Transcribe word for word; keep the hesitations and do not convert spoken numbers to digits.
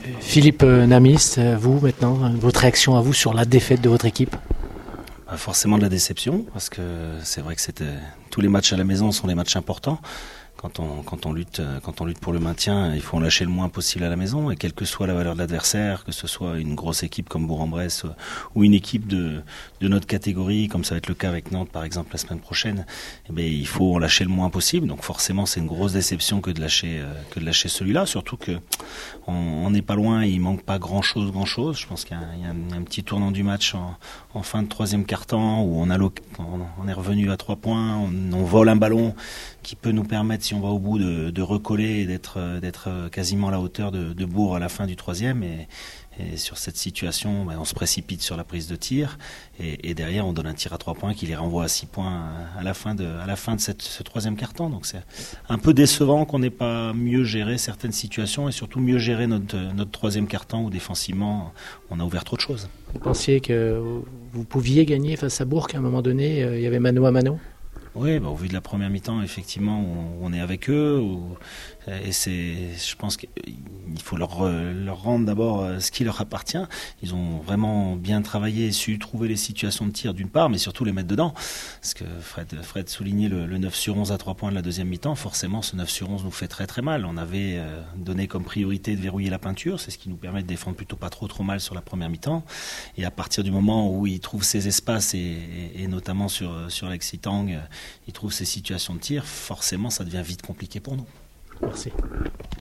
Philippe Namis, vous maintenant, votre réaction à vous sur la défaite de votre équipe? Bah forcément de la déception, parce que c'est vrai que c'était, tous les matchs à la maison sont des matchs importants. Quand on, quand on lutte, quand on lutte pour le maintien, il faut en lâcher le moins possible à la maison, et quelle que soit la valeur de l'adversaire, que ce soit une grosse équipe comme Bourg-en-Bresse ou une équipe de, de notre catégorie, comme ça va être le cas avec Nantes par exemple la semaine prochaine, eh bien, il faut en lâcher le moins possible. Donc forcément c'est une grosse déception que de lâcher, que de lâcher celui-là, surtout que on n'est pas loin, il manque pas grand-chose, grand-chose. Je pense qu'il y a, il y a un, un petit tournant du match en, en fin de troisième quart-temps où on, a on, on est revenu à trois points, on, on vole un ballon qui peut nous permettre, si on va au bout, de, de recoller et d'être, d'être quasiment à la hauteur de, de Bourg à la fin du troisième. Et, et sur cette situation, ben, on se précipite sur la prise de tir. Et, et derrière, on donne un tir à trois points qui les renvoie à six points à la fin de, à la fin de cette, ce troisième quart-temps. Donc c'est un peu décevant qu'on n'ait pas mieux géré certaines situations et surtout mieux géré notre, notre troisième quart-temps où défensivement, on a ouvert trop de choses. Vous pensiez que vous pouviez gagner face à Bourg, qu'à un moment donné, il y avait mano à mano? Oui, bah, au vu de la première mi-temps, effectivement, on, on est avec eux. Où, et c'est, je pense qu'il faut leur, leur rendre d'abord ce qui leur appartient. Ils ont vraiment bien travaillé, su trouver les situations de tir d'une part, mais surtout les mettre dedans. Parce que Fred, Fred soulignait le, le neuf sur onze à trois points de la deuxième mi-temps. Forcément, ce neuf sur onze nous fait très très mal. On avait euh, donné comme priorité de verrouiller la peinture. C'est ce qui nous permet de défendre plutôt pas trop trop mal sur la première mi-temps. Et à partir du moment où il trouve ses espaces, et, et, et notamment sur, sur l'ex-Itang, il trouve ces situations de tir, forcément ça devient vite compliqué pour nous. Merci.